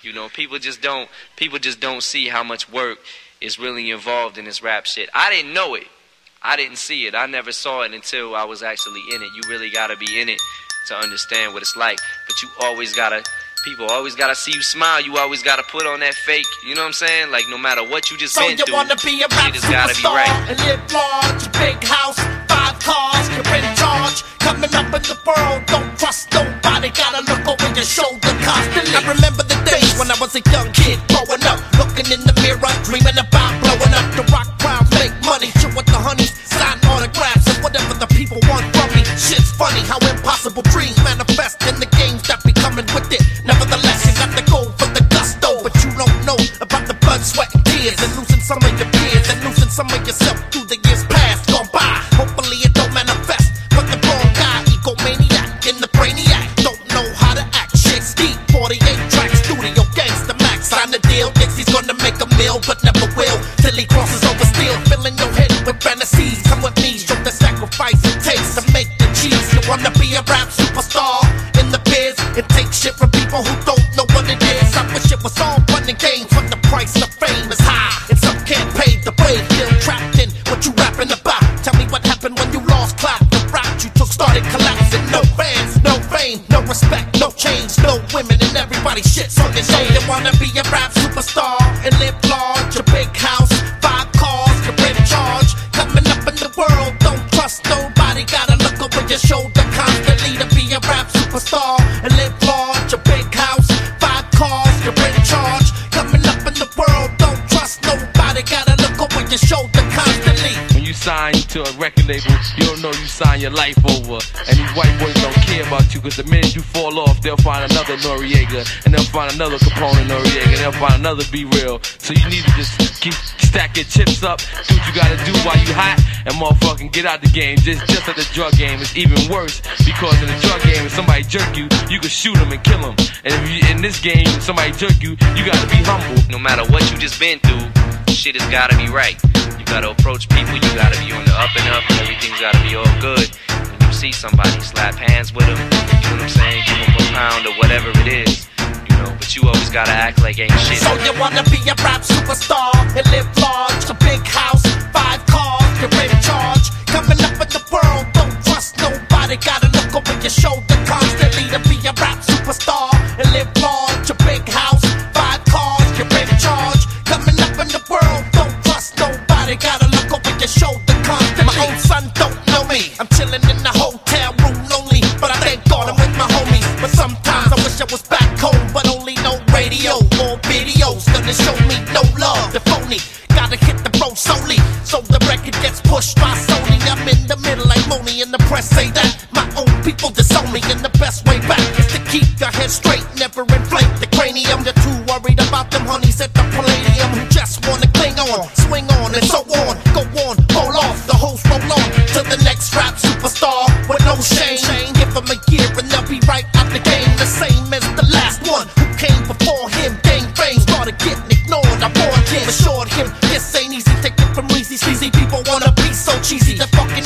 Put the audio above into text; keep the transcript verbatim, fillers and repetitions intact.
You know, people just don't people just don't see how much work is really involved in this rap shit. I didn't know it. I didn't see it. I never saw it until I was actually in it. You really gotta be in it to understand what it's like. But you always gotta, people always gotta see you smile. You always gotta put on that fake, you know what I'm saying? Like no matter what you just so been you through, wanna be a rap shit has gotta be right. And live large, big house, five cars, you're in charge. Coming up in the world, don't trust nobody. Gotta look over your shoulder constantly. I remember the days when I was a young kid growing up, looking in the mirror, dreaming about blowing up. The rock crowd, make money, chill with the honeys, sign autographs and whatever the people want from me. Shit's funny how impossible dreams manifest in the games that be coming with it. Nevertheless, you got to go for the gusto, but you don't know about the blood, sweat, and tears, and losing some of your peers, and losing some of yourself through the years past gone by. Hopefully it don't manifest, but the wrong guy, egomaniac in the brainiac, don't know how to act. Shit, Steve, forty-eight tracks, studio gangsta max, sign the deal. Thinks he's gonna make a meal, but never will, till he crosses over steel, filling your head with fantasies. Come with me, show the sacrifice it takes to make the cheese. You wanna be a rap superstar in the biz? It takes shit from people who don't know what it is. I wish it was all fun and games, but the price of fame is high, and some can't pay the way. Feel trapped in what you rapping about. Tell me what happened when you lost clap. The route you took started collapsing. No fans, no fame, no respect, no change, no women, and everybody shits on your name. You wanna be a rap superstar and live large, a big house, five cars, you're in charge. Coming up in the world, don't trust nobody. Gotta look over your shoulder constantly to be a rap superstar and live large, a big house, five cars, you're in charge. Coming up in the world, don't trust nobody. Gotta look over your shoulder constantly. When you sign to a record label, you don't know you sign your life over. And these white boys don't care about you, cause the minute you fall off, they'll find another Noriega, and they'll find another Capone Noriega, and they'll find another Be Real. So you need to just keep stack your chips up, do what you gotta do while you hot, and motherfucking get out the game. Just, just like the drug game, it's even worse, because in the drug game, if somebody jerk you, you can shoot them and kill them. And if you, in this game, if somebody jerk you, you gotta be humble. No matter what you just been through, shit has gotta be right. You gotta approach people, you gotta be on the up and up, and everything's gotta be all good. When you see somebody, slap hands with them, you know what I'm saying, give them a pound or whatever it is, you know, but you always gotta act like ain't shit. So you wanna be a rap superstar and live large, a big house, five cars, you're in charge. Coming up in the world, don't trust nobody. Gotta look over your shoulder constantly to be a rap superstar and live large, a big house, five cars, you're in charge. Coming up in the world, don't trust nobody. Gotta look over your shoulder constantly. My own son don't know me, I'm chilling in the hotel room lonely, but I thank God I'm with my homies. But sometimes I wish I was back home, but only no radio or videos gonna show me no love. The phony gotta hit the road solely, so the record gets pushed by Sony. I'm in the middle like Moni, and the press say that my own people disown me, and the best way back is to keep your head straight, never inflate the cranium. You're too worried about them honeys at the Palladium who just wanna cling on, swing on, and so on. Go on, roll off, the host roll on to the next rap superstar with no shame. Give them a year and they'll be right out the game, the same as the last one who came before him. Gained fame, started getting ignored. I warned him, assured him this ain't easy. Take it from easy, sleazy people wanna be so cheesy. The fucking